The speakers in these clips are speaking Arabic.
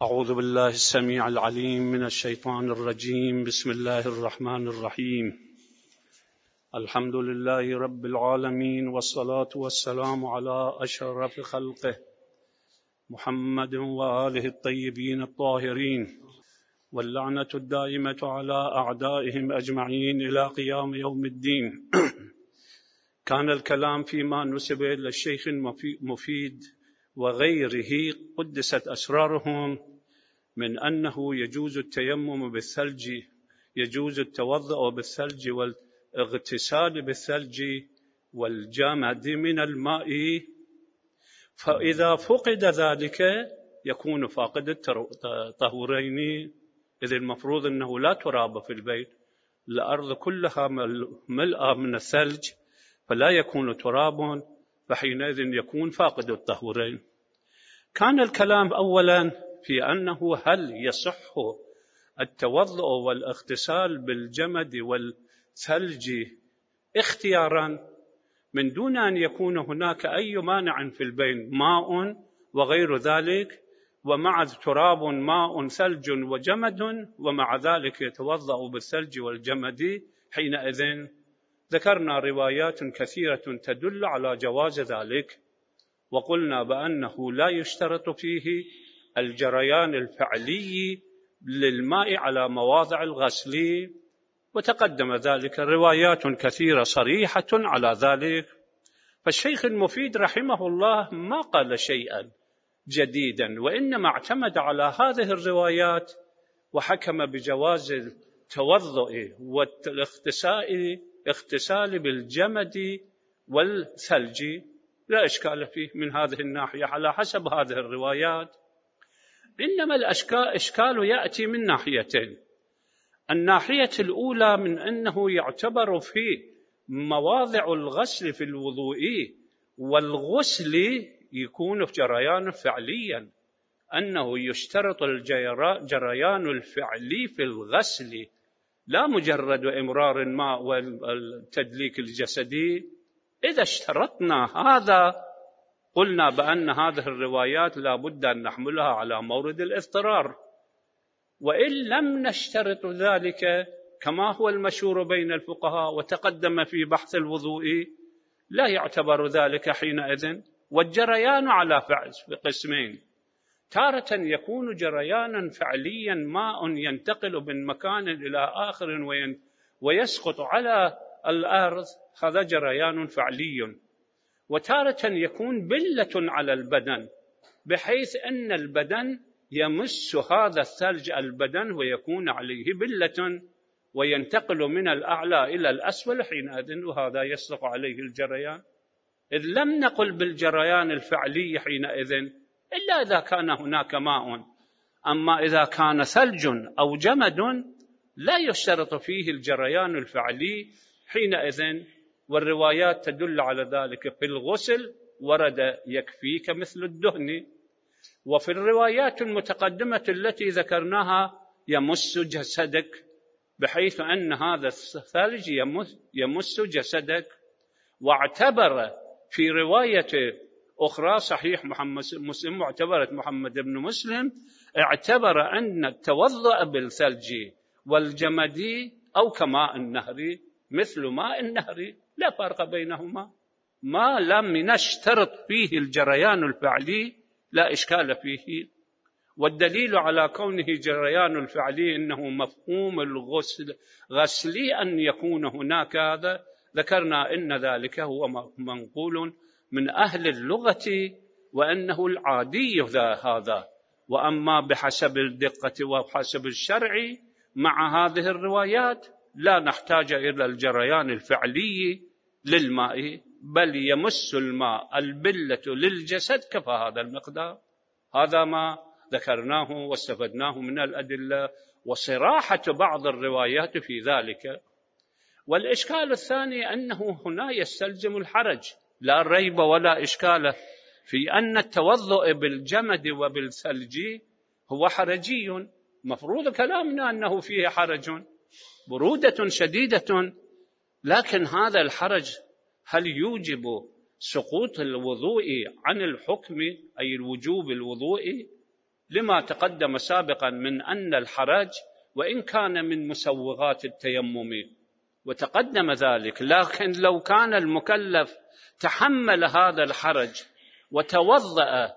أعوذ بالله السميع العليم من الشيطان الرجيم. بسم الله الرحمن الرحيم. الحمد لله رب العالمين، والصلاة والسلام على أشرف خلقه محمد وآله الطيبين الطاهرين، واللعنة الدائمة على أعدائهم أجمعين إلى قيام يوم الدين. كان الكلام فيما نسب إلى الشيخ المفيد وغيره قدست أسرارهم من أنه يجوز التيمم بالثلج، يجوز التوضؤ بالثلج والاغتسال بالثلج والجمد من الماء، فإذا فقد ذلك يكون فاقد الطهورين، إذ المفروض أنه لا تراب في البيت، الأرض كلها ملأى من الثلج فلا يكون تراب، فحينئذ يكون فاقد الطهورين. كان الكلام أولا في أنه هل يصح التوضؤ والاغتسال بالجمد والثلج اختيارا من دون أن يكون هناك أي مانع في البين، ماء وغير ذلك، ومع تراب ماء ثلج وجمد، ومع ذلك يتوضأ بالثلج والجمد. حينئذ ذكرنا روايات كثيرة تدل على جواز ذلك، وقلنا بأنه لا يشترط فيه الجريان الفعلي للماء على مواضع الغسل، وتقدم ذلك روايات كثيرة صريحة على ذلك. فالشيخ المفيد رحمه الله ما قال شيئا جديدا، وإنما اعتمد على هذه الروايات وحكم بجواز التوضؤ والاغتسال بالجمد والثلج، لا إشكال فيه من هذه الناحية على حسب هذه الروايات. إنما الإشكال يأتي من ناحيتين. الناحية الأولى من أنه يعتبر في مواضع الغسل في الوضوء والغسل يكون جريان فعليا، أنه يشترط الجريان الفعلي في الغسل، لا مجرد إمرار الماء والتدليك الجسدي. إذا اشترطنا هذا قلنا بأن هذه الروايات لا بد أن نحملها على مورد الاضطرار، وإن لم نشترط ذلك كما هو المشهور بين الفقهاء وتقدم في بحث الوضوء لا يعتبر ذلك حينئذ. والجريان على قسمين: تارة يكون جريانا فعليا، ماء ينتقل من مكان إلى آخر ويسقط على الأرض، هذا جريان فعلي. وتارة يكون بلة على البدن، بحيث أن البدن يمس هذا الثلج البدن ويكون عليه بلة وينتقل من الأعلى إلى الأسفل حينئذ، وهذا يصدق عليه الجريان. إذ لم نقل بالجريان الفعلي حينئذ إلا إذا كان هناك ماء، أما إذا كان ثلج أو جمد لا يشترط فيه الجريان الفعلي حينئذ. والروايات تدل على ذلك. في الغسل ورد يكفيك مثل الدهن، وفي الروايات المتقدمة التي ذكرناها يمس جسدك، بحيث أن هذا الثلج يمس جسدك. واعتبر في رواية أخرى صحيح مسلم، واعتبرت محمد بن مسلم، اعتبر أن التوضؤ بالثلج والجمد أو كماء النهر مثل ماء النهر، لا فرق بينهما، ما لم نشترط فيه الجريان الفعلي لا إشكال فيه. والدليل على كونه جريان الفعلي أنه مفهوم الغسل غسلي أن يكون هناك هذا، ذكرنا إن ذلك هو منقول من أهل اللغة وأنه العادي هذا. وأما بحسب الدقة وبحسب الشرع مع هذه الروايات لا نحتاج إلى الجريان الفعلي للماء، بل يمس الماء البلة للجسد كفى هذا المقدار. هذا ما ذكرناه واستفدناه من الأدلة وصراحة بعض الروايات في ذلك. والإشكال الثاني أنه هنا يستلزم الحرج، لا ريب ولا إشكال في أن التوضؤ بالجمد وبالثلج هو حرجي، مفروض كلامنا أنه فيه حرج، برودة شديدة. لكن هذا الحرج هل يوجب سقوط الوضوء عن الحكم، أي الوجوب الوضوء؟ لما تقدم سابقا من أن الحرج وإن كان من مسوغات التيمم وتقدم ذلك، لكن لو كان المكلف تحمل هذا الحرج وتوضأ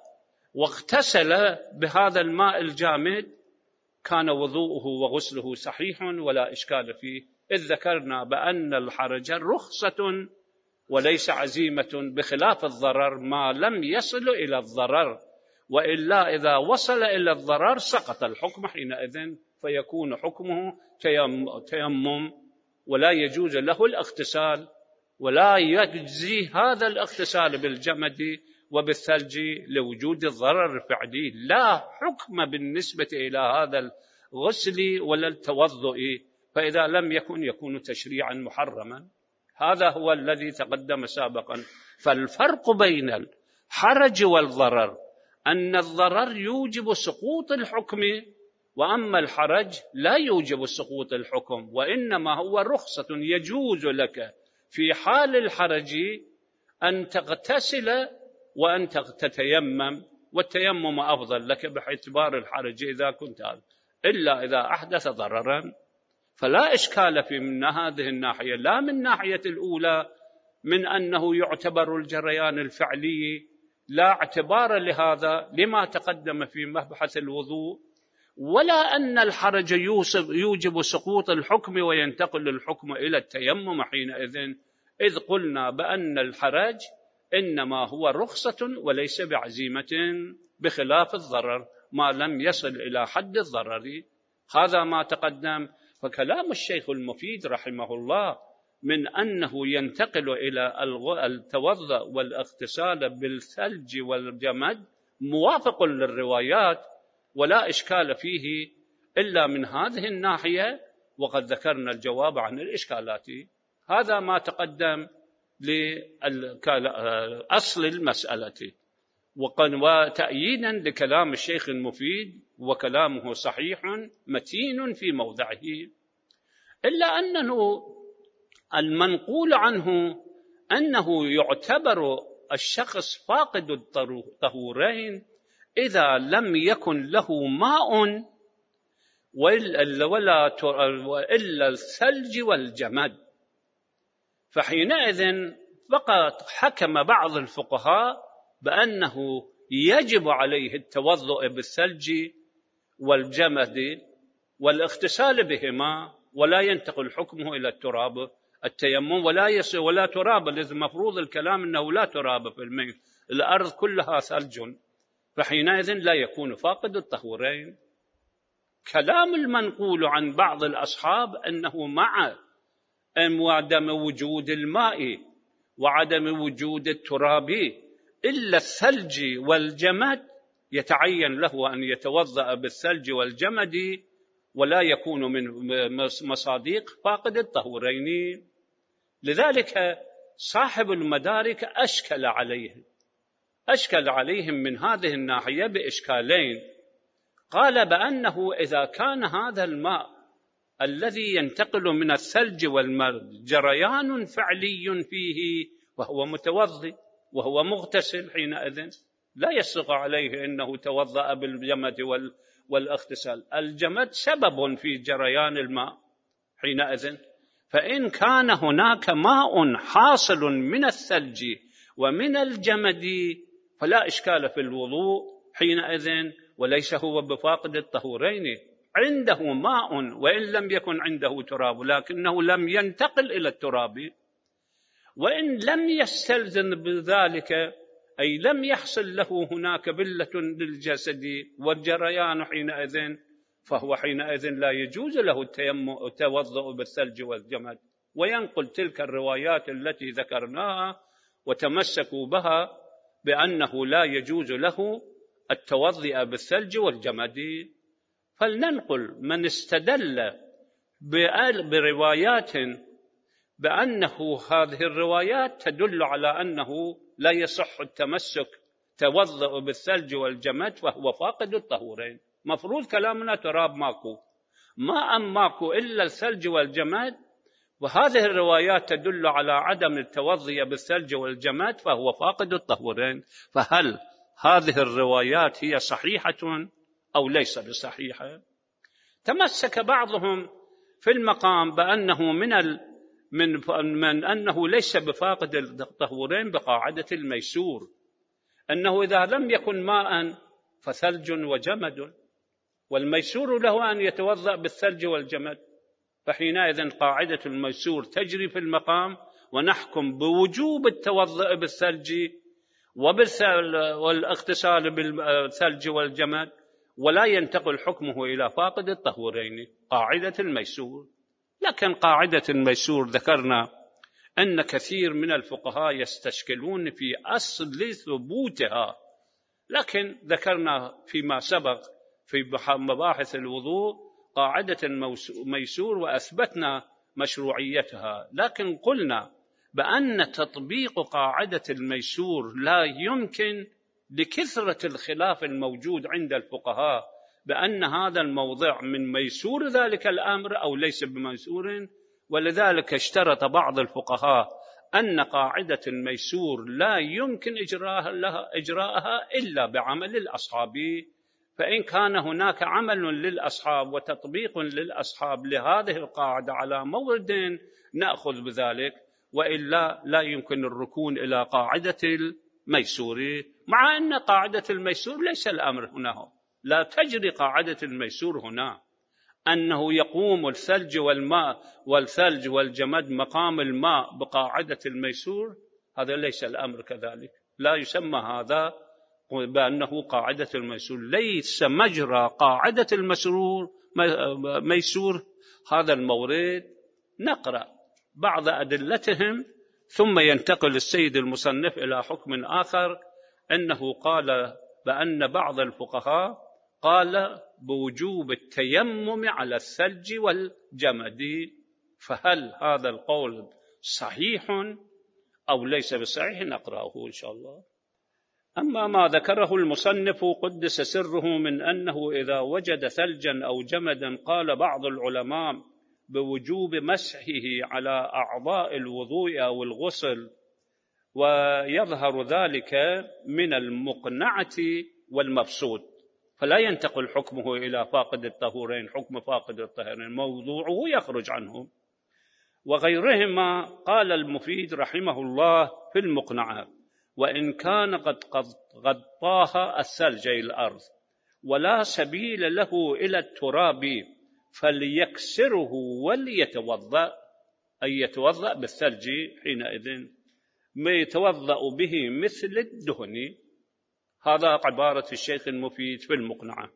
واغتسل بهذا الماء الجامد كان وضوءه وغسله صحيح ولا إشكال فيه، إذ ذكرنا بأن الحرج رخصة وليس عزيمة، بخلاف الضرر ما لم يصل إلى الضرر، وإلا إذا وصل إلى الضرر سقط الحكم حينئذ، فيكون حكمه تيمم ولا يجوز له الاغتسال، ولا يجزي هذا الاغتسال بالجمد وبالثلج لوجود الضرر الفعلي، لا حكم بالنسبة إلى هذا الغسل ولا التوضؤ، فإذا لم يكون تشريعا محرما. هذا هو الذي تقدم سابقا. فالفرق بين الحرج والضرر أن الضرر يوجب سقوط الحكم، وأما الحرج لا يوجب سقوط الحكم، وإنما هو رخصة يجوز لك في حال الحرج أن تغتسل وأن تتيمم، والتيمم أفضل لك باعتبار الحرج إذا كنت إلا إذا أحدث ضررا، فلا إشكال في من هذه الناحية، لا من ناحية الأولى من أنه يعتبر الجريان الفعلي لا اعتبار لهذا لما تقدم في مبحث الوضوء، ولا أن الحرج يوجب سقوط الحكم وينتقل الحكم إلى التيمم حينئذ، إذ قلنا بأن الحرج إنما هو رخصة وليس بعزيمة، بخلاف الضرر ما لم يصل إلى حد الضرر. هذا ما تقدم. فكلام الشيخ المفيد رحمه الله من أنه ينتقل إلى التوضؤ والاغتسال بالثلج والجمد موافق للروايات ولا إشكال فيه إلا من هذه الناحية، وقد ذكرنا الجواب عن الإشكالات. هذا ما تقدم لأصل المسألة، وتأييدا لكلام الشيخ المفيد، وكلامه صحيح متين في موضعه، إلا أنه المنقول عنه أنه يعتبر الشخص فاقد الطهورين إذا لم يكن له ماء وإلا الثلج والجمد، فحينئذ فقط حكم بعض الفقهاء بأنه يجب عليه التوضؤ بالثلج والجمد والاغتسال بهما، ولا ينتقل حكمه إلى التراب التيمم ولا تراب، لازم مفروض الكلام أنه لا تراب في الأرض كلها ثلج، فحينئذ لا يكون فاقد الطهورين. كلام المنقول عن بعض الأصحاب أنه مع عدم وجود الماء وعدم وجود التراب إلا الثلج والجمد يتعين له أن يتوضأ بالثلج والجمد ولا يكون من مصادق فاقد الطهورين. لذلك صاحب المدارك أشكل عليهم من هذه الناحية بإشكالين. قال بأنه إذا كان هذا الماء الذي ينتقل من الثلج والماء جريان فعلي فيه وهو متوضئ وهو مغتسل، حينئذ لا يسقط عليه أنه توضأ بالجمد والاغتسال. الجمد سبب في جريان الماء حينئذ، فإن كان هناك ماء حاصل من الثلج ومن الجمد فلا إشكال في الوضوء حينئذ، وليس هو بفاقد الطهورين، عنده ماء وإن لم يكن عنده تراب، لكنه لم ينتقل إلى التراب، وإن لم يستلزم بذلك أي لم يحصل له هناك بلة للجسد والجريان حينئذ، فهو حينئذ لا يجوز له التوضؤ بالثلج والجمد. وينقل تلك الروايات التي ذكرناها وتمسكوا بها بأنه لا يجوز له التوضؤ بالثلج والجمد. فلننقل من استدل بروايات بأنه هذه الروايات تدل على أنه لا يصح التمسك توضؤ بالثلج والجمد فهو فاقد الطهورين. مفروض كلامنا تراب ماكو، ماء ماكو إلا الثلج والجمد، وهذه الروايات تدل على عدم التوضؤ بالثلج والجمد فهو فاقد الطهورين. فهل هذه الروايات هي صحيحة أو ليس بصحيحة. تمسك بعضهم في المقام بأنه من أنه ليس بفاقد الطهورين بقاعدة الميسور، أنه إذا لم يكن ماء فثلج وجمد، والميسور له أن يتوضأ بالثلج والجمد، فحينئذ قاعدة الميسور تجري في المقام، ونحكم بوجوب التوضؤ بالثلج والاغتسال بالثلج والجمد، ولا ينتقل حكمه إلى فاقد الطهورين، قاعدة الميسور. لكن قاعدة الميسور ذكرنا أن كثير من الفقهاء يستشكلون في أصل ثبوتها، لكن ذكرنا فيما سبق في مباحث الوضوء قاعدة الميسور وأثبتنا مشروعيتها، لكن قلنا بأن تطبيق قاعدة الميسور لا يمكن لكثرة الخلاف الموجود عند الفقهاء بأن هذا الموضع من ميسور ذلك الأمر أو ليس بميسور، ولذلك اشترط بعض الفقهاء أن قاعدة الميسور لا يمكن إجراءها إلا بعمل الأصحاب، فإن كان هناك عمل للأصحاب وتطبيق للأصحاب لهذه القاعدة على مورد نأخذ بذلك، وإلا لا يمكن الركون إلى قاعدة الميسور، مع أن قاعدة الميسور ليس الأمر هنا، لا تجري قاعدة الميسور هنا أنه يقوم الثلج والماء والثلج والجمد مقام الماء بقاعدة الميسور، هذا ليس الأمر كذلك، لا يسمى هذا بأنه قاعدة الميسور، ليس مجرى قاعدة ميسور هذا المورد. نقرأ بعض أدلتهم ثم ينتقل السيد المصنف إلى حكم آخر، أنه قال بأن بعض الفقهاء قال بوجوب التيمم على الثلج والجمد، فهل هذا القول صحيح أو ليس بصحيح؟ نقرأه إن شاء الله. أما ما ذكره المصنف قدس سره من أنه إذا وجد ثلجا أو جمدا، قال بعض العلماء بوجوب مسحه على أعضاء الوضوء أو الغسل، ويظهر ذلك من المقنعة والمبسوط، فلا ينتقل حكمه إلى فاقد الطهورين، حكم فاقد الطهورين موضوعه يخرج عنه. وغيرهما قال المفيد رحمه الله في المقنعة: وإن كان قد غطاها الثلج الأرض ولا سبيل له إلى التراب فليكسره وليتوضأ، أي يتوضأ بالثلج، حينئذ ما يتوضأ به مثل الدهن. هذا عبارة الشيخ المفيد في المقنعة.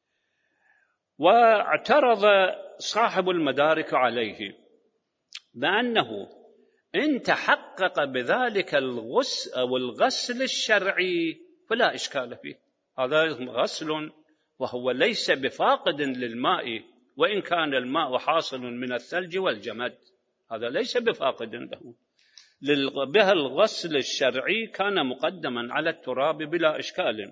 واعترض صاحب المدارك عليه بأنه إن تحقق بذلك الغسل الشرعي فلا إشكال فيه، هذا غسل وهو ليس بفاقد للماء، وإن كان الماء حاصل من الثلج والجمد، هذا ليس بفاقد له، به الغسل الشرعي كان مقدما على التراب بلا إشكال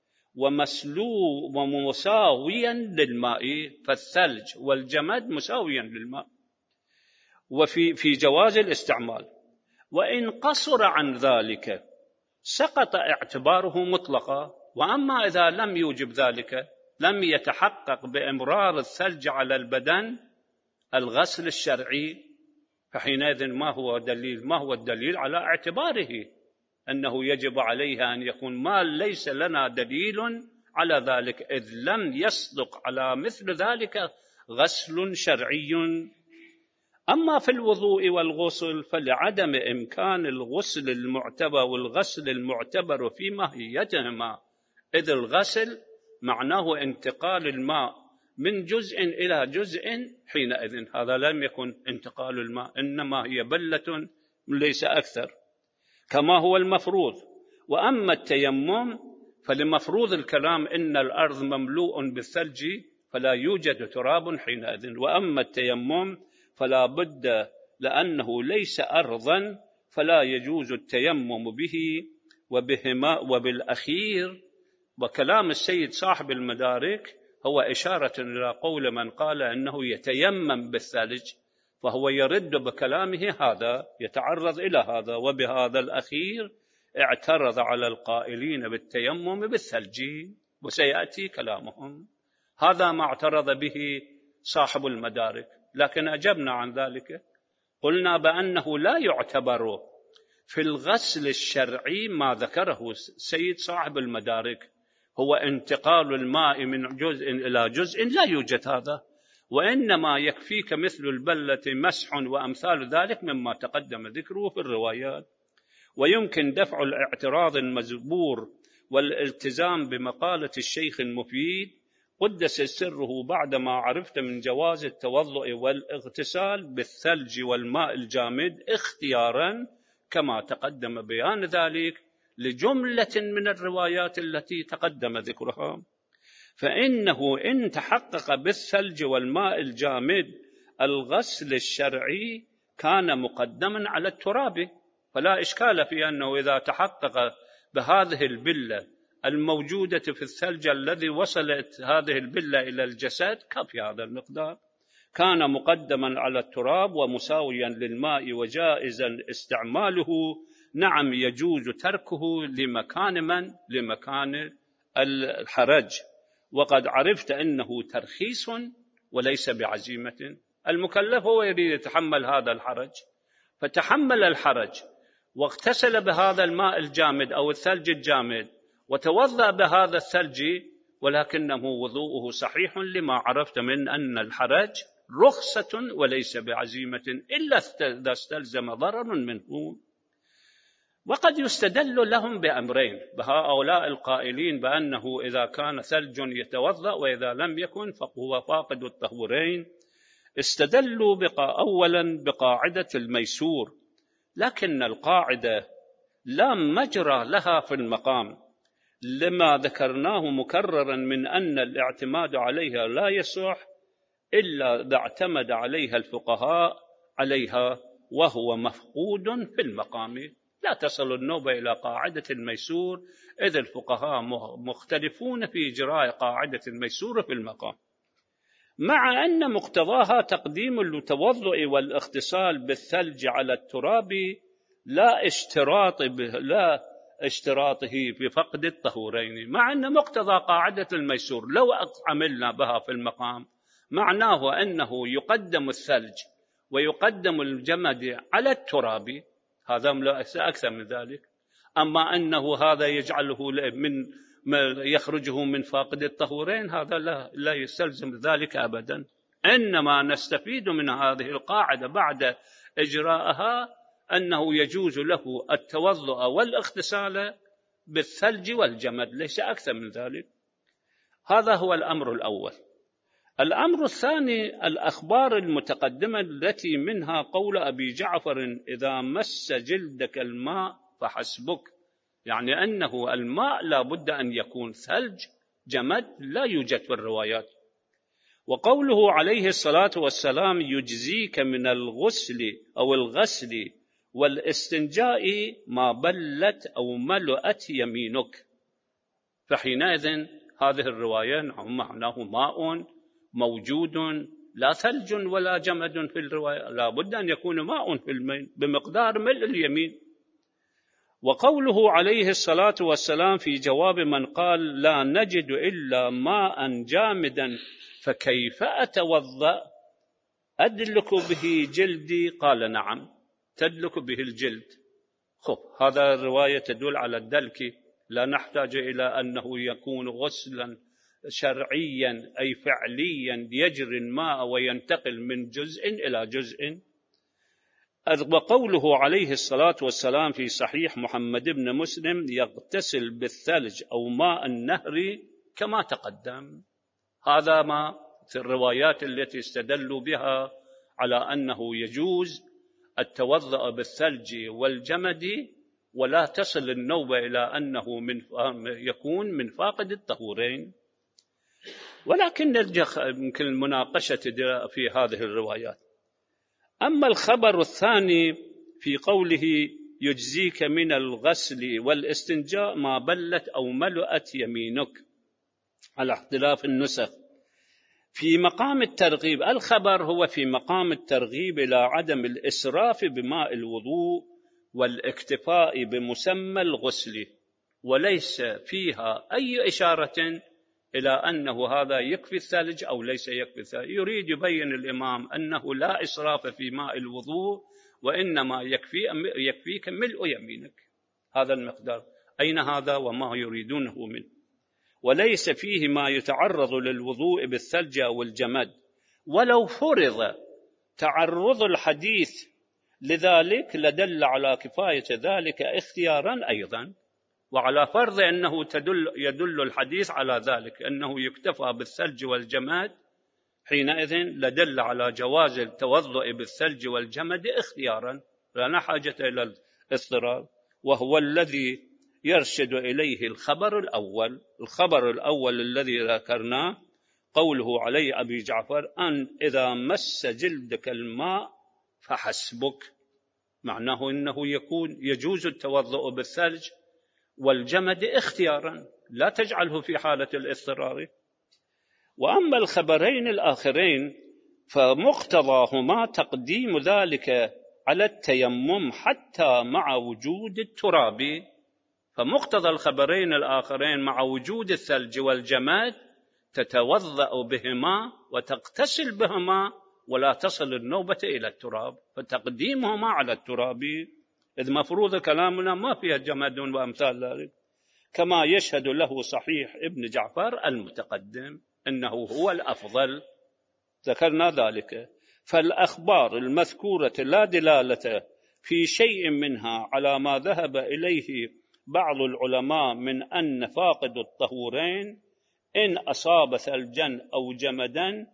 ومساويا للماء، فالثلج والجمد مساويا للماء وفي جواز الاستعمال. وإن قصر عن ذلك سقط اعتباره مطلقا، وأما إذا لم يوجب ذلك، لم يتحقق بإمرار الثلج على البدن الغسل الشرعي، فحينئذ ما هو الدليل على اعتباره أنه يجب عليها أن يكون ما ليس لنا دليل على ذلك، إذ لم يصدق على مثل ذلك غسل شرعي. أما في الوضوء والغسل فلعدم إمكان الغسل المعتبر والغسل المعتبر في ماهيتهما، إذ الغسل معناه انتقال الماء من جزء إلى جزء، حينئذ هذا لم يكن انتقال الماء، إنما هي بلة ليس أكثر كما هو المفروض. وأما التيمم فلمفروض الكلام إن الأرض مملوء بالثلج فلا يوجد تراب حينئذ، وأما التيمم فلا بد لأنه ليس أرضا فلا يجوز التيمم به وبهما. وبالأخير وكلام السيد صاحب المدارك هو إشارة إلى قول من قال أنه يتيمم بالثلج، فهو يرد بكلامه هذا، يتعرض إلى هذا، وبهذا الأخير اعترض على القائلين بالتيمم بالثلج، وسيأتي كلامهم. هذا ما اعترض به صاحب المدارك، لكن أجبنا عن ذلك، قلنا بأنه لا يعتبر في الغسل الشرعي ما ذكره السيد صاحب المدارك، هو انتقال الماء من جزء إلى جزء، لا يوجد هذا، وإنما يكفيك مثل البلة مسح وأمثال ذلك مما تقدم ذكره في الروايات. ويمكن دفع الاعتراض المزبور والالتزام بمقالة الشيخ المفيد قدس سره بعدما عرفت من جواز التوضؤ والاغتسال بالثلج والماء الجامد اختيارا كما تقدم بيان ذلك لجملة من الروايات التي تقدم ذكرها، فإنه إن تحقق بالثلج والماء الجامد الغسل الشرعي كان مقدما على التراب، فلا إشكال في أنه إذا تحقق بهذه البلة الموجودة في الثلج الذي وصلت هذه البلة إلى الجسد كفي هذا المقدار، كان مقدما على التراب ومساويا للماء وجائزا استعماله. نعم يجوز تركه لمكان الحرج، وقد عرفت أنه ترخيص وليس بعزيمة. المكلف هو يريد يتحمل هذا الحرج، فتحمل الحرج واغتسل بهذا الماء الجامد أو الثلج الجامد وتوضأ بهذا الثلج، ولكنه وضوءه صحيح لما عرفت من أن الحرج رخصة وليس بعزيمة إلا إذا استلزم ضرر منه. وقد يستدل لهم بأمرين، بهؤلاء القائلين بأنه إذا كان ثلج يتوضأ وإذا لم يكن فهو فاقد الطهورين، استدلوا أولا بقاعدة الميسور، لكن القاعدة لا مجرى لها في المقام لما ذكرناه مكررا من أن الاعتماد عليها لا يصح إلا إذا اعتمد عليها الفقهاء عليها وهو مفقود في المقام. لا تصل النوبة إلى قاعدة الميسور إذ الفقهاء مختلفون في إجراء قاعدة الميسور في المقام، مع أن مقتضاها تقديم التوضؤ والاغتسال بالثلج على التراب لا اشتراطه بفقد الطهورين، مع أن مقتضى قاعدة الميسور لو عملنا بها في المقام معناه أنه يقدم الثلج ويقدم الجمد على التراب، هذا أكثر من ذلك. أما أنه هذا يجعله يخرجه من فاقد الطهورين هذا لا يستلزم ذلك أبدا، إنما نستفيد من هذه القاعدة بعد إجراءها أنه يجوز له التوضؤ والاغتسال بالثلج والجمد، ليس أكثر من ذلك. هذا هو الأمر الأول. الأمر الثاني الأخبار المتقدمة التي منها قول أبي جعفر إذا مس جلدك الماء فحسبك، يعني أنه الماء لا بد أن يكون ثلج جمد، لا يوجد في الروايات. وقوله عليه الصلاة والسلام يجزيك من الغسل أو الغسل والاستنجاء ما بلت أو ملؤت يمينك، فحينئذ هذه الرواية معناه ماء موجود لا ثلج ولا جمد في الرواية، لا بد أن يكون ماء في الماء بمقدار ملء اليمين. وقوله عليه الصلاة والسلام في جواب من قال لا نجد إلا ماء جامدا فكيف أتوضأ أدلك به جلدي، قال نعم تدلك به الجلد. هذا الرواية تدل على الدلك، لا نحتاج إلى أنه يكون غسلا شرعيا أي فعليا يجري الماء وينتقل من جزء إلى جزء. وقوله عليه الصلاة والسلام في صحيح محمد بن مسلم يغتسل بالثلج أو ماء النهر كما تقدم، هذا ما في الروايات التي استدلوا بها على أنه يجوز التوضؤ بالثلج والجمد ولا تصل النوبة إلى أنه يكون من فاقد الطهورين. ولكن يمكن المناقشة في هذه الروايات. أما الخبر الثاني في قوله يجزيك من الغسل والاستنجاء ما بلت أو ملؤت يمينك على اختلاف النسخ في مقام الترغيب، الخبر هو في مقام الترغيب إلى عدم الإسراف بماء الوضوء والاكتفاء بمسمى الغسل، وليس فيها أي إشارة إلى أنه هذا يكفي الثلج أو ليس يكفي الثلج. يريد يبين الإمام أنه لا إسراف في ماء الوضوء، وإنما يكفيك ملء يمينك هذا المقدار. أين هذا وما يريدونه منه؟ وليس فيه ما يتعرض للوضوء بالثلج أو الجمد، ولو فرض تعرض الحديث لذلك لدل على كفاية ذلك اختيارا أيضا. وعلى فرض أنه يدل الحديث على ذلك أنه يكتفى بالثلج والجماد، حينئذ لدل على جواز التوضؤ بالثلج والجمد اختيارا، لا حاجة إلى الاضطرار، وهو الذي يرشد إليه الخبر الأول. الخبر الأول الذي ذكرناه قوله عليه أبي جعفر أن إذا مس جلدك الماء فحسبك، معناه أنه يجوز التوضؤ بالثلج والجمد اختيارا، لا تجعله في حالة الاضطرار. وأما الخبرين الآخرين فمقتضاهما تقديم ذلك على التيمم حتى مع وجود التراب. فمقتضى الخبرين الآخرين مع وجود الثلج والجماد تتوضأ بهما وتغتسل بهما ولا تصل النوبة إلى التراب، فتقديمهما على التراب إذ مفروض كلامنا ما فيها جماد وأمثال ذلك، كما يشهد له صحيح ابن جعفر المتقدم إنه هو الأفضل، ذكرنا ذلك. فالأخبار المذكورة لا دلالة في شيء منها على ما ذهب إليه بعض العلماء من أن فاقد الطهورين إن أصاب ثلجا أو جمدا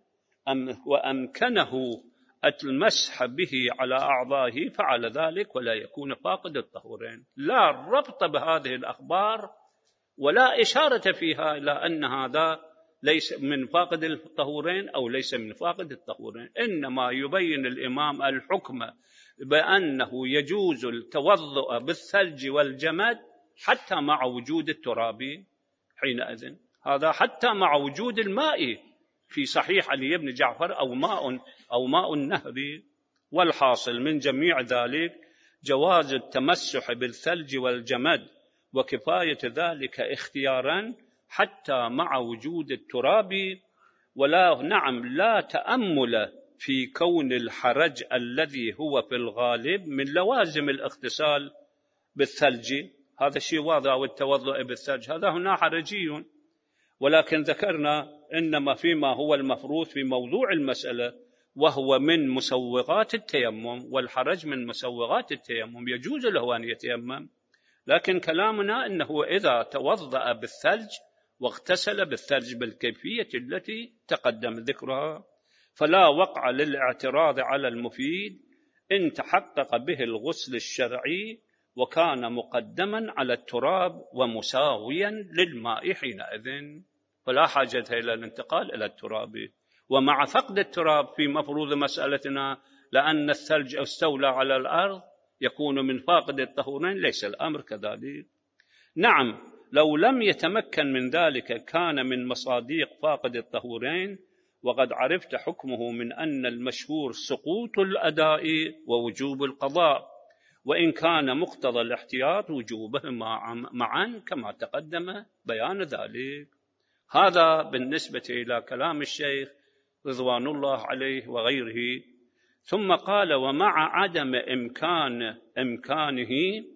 وأمكنه المسح به على أعضائه فعل ذلك ولا يكون فاقد الطهورين. لا ربط بهذه الأخبار ولا إشارة فيها إلى أن هذا ليس من فاقد الطهورين أو ليس من فاقد الطهورين، إنما يبين الإمام الحكم بأنه يجوز التوضؤ بالثلج والجمد حتى مع وجود التراب حينئذ، هذا حتى مع وجود الماء في صحيح علي بن جعفر أو ماء النهر. والحاصل من جميع ذلك جواز التمسح بالثلج والجمد وكفاية ذلك اختيارا حتى مع وجود التراب. لا تأمل في كون الحرج الذي هو في الغالب من لوازم الاغتسال بالثلج، هذا شيء واضح، والتوضؤ بالثلج هذا هنا حرجي، ولكن ذكرنا إنما فيما هو المفروض في موضوع المسألة وهو من مسوغات التيمم، والحرج من مسوغات التيمم يجوز له أن يتيمم، لكن كلامنا أنه إذا توضأ بالثلج واغتسل بالثلج بالكيفية التي تقدم ذكرها فلا وقع للاعتراض على المفيد إن تحقق به الغسل الشرعي وكان مقدما على التراب ومساويا للماء حينئذ، فلا حاجة إلى الانتقال إلى التراب. ومع فقد التراب في مفروض مسألتنا لأن الثلج استولى على الأرض يكون من فاقد الطهورين، ليس الأمر كذلك. نعم لو لم يتمكن من ذلك كان من مصاديق فاقد الطهورين، وقد عرفت حكمه من أن المشهور سقوط الأداء ووجوب القضاء، وإن كان مقتضى الاحتياط وجوبهما معا كما تقدم بيان ذلك. هذا بالنسبة إلى كلام الشيخ رضوان الله عليه وغيره. ثم قال ومع عدم إمكانه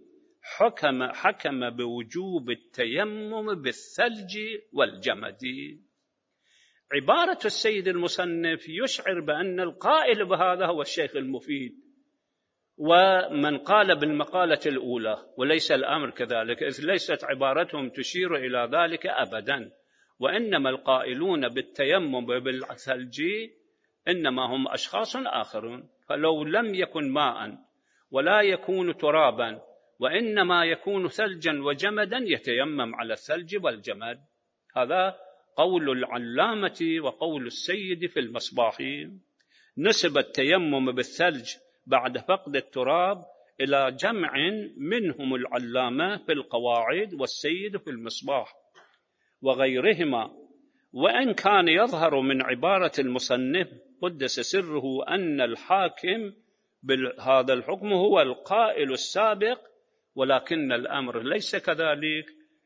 حكم بوجوب التيمم بالثلج والجمد. عبارة السيد المصنف يشعر بأن القائل بهذا هو الشيخ المفيد ومن قال بالمقالة الأولى، وليس الأمر كذلك، إذ ليست عبارتهم تشير إلى ذلك أبدا، وإنما القائلون بالتيمم بالثلج إنما هم أشخاص آخرون. فلو لم يكن ماء ولا يكون ترابا وإنما يكون ثلجا وجمدا يتيمم على الثلج والجمد. هذا قول العلامة وقول السيد في المصباح. نسب التيمم بالثلج بعد فقد التراب إلى جمع منهم العلامة في القواعد والسيد في المصباح وغيرهما، وإن كان يظهر من عبارة المصنف قدس سره أن الحاكم بهذا الحكم هو القائل السابق، ولكن الأمر ليس كذلك،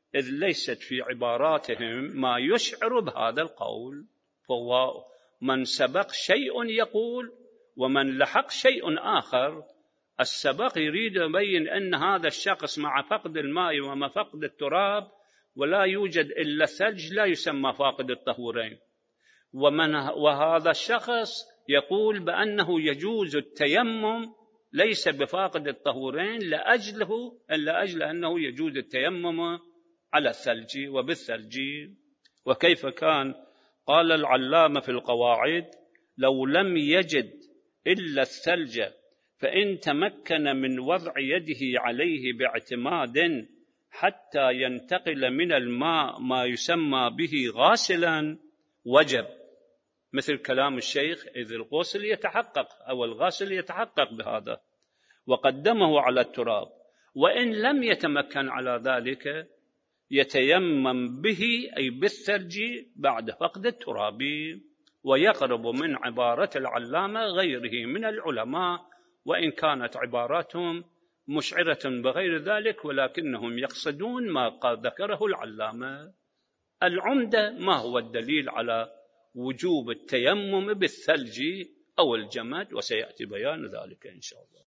إذ ليست في عباراتهم ما يشعر بهذا القول، فهو من سبق شيء يقول ومن لحق شيء آخر. السبق يريد يبين أن هذا الشخص مع فقد الماء ومع فقد التراب ولا يوجد إلا الثلج لا يسمى فاقد الطهورين، وهذا الشخص يقول بأنه يجوز التيمم ليس بفاقد الطهورين لأجل أنه يجوز التيمم على الثلج وبالثلج. وكيف كان؟ قال العلامة في القواعد: لو لم يجد إلا الثلج فإن تمكن من وضع يده عليه باعتماد حتى ينتقل من الماء ما يسمى به غاسلا وجب، مثل كلام الشيخ: إذ الغسل يتحقق أو الغاسل يتحقق بهذا، وقدمه على التراب. وإن لم يتمكن على ذلك يتيمم به أي بالثلج بعد فقد التراب. ويقرب من عبارة العلامة غيره من العلماء، وإن كانت عباراتهم مشعرة بغير ذلك، ولكنهم يقصدون ما قد ذكره العلامة. العمدة ما هو الدليل على وجوب التيمم بالثلج أو الجمد، وسيأتي بيان ذلك إن شاء الله.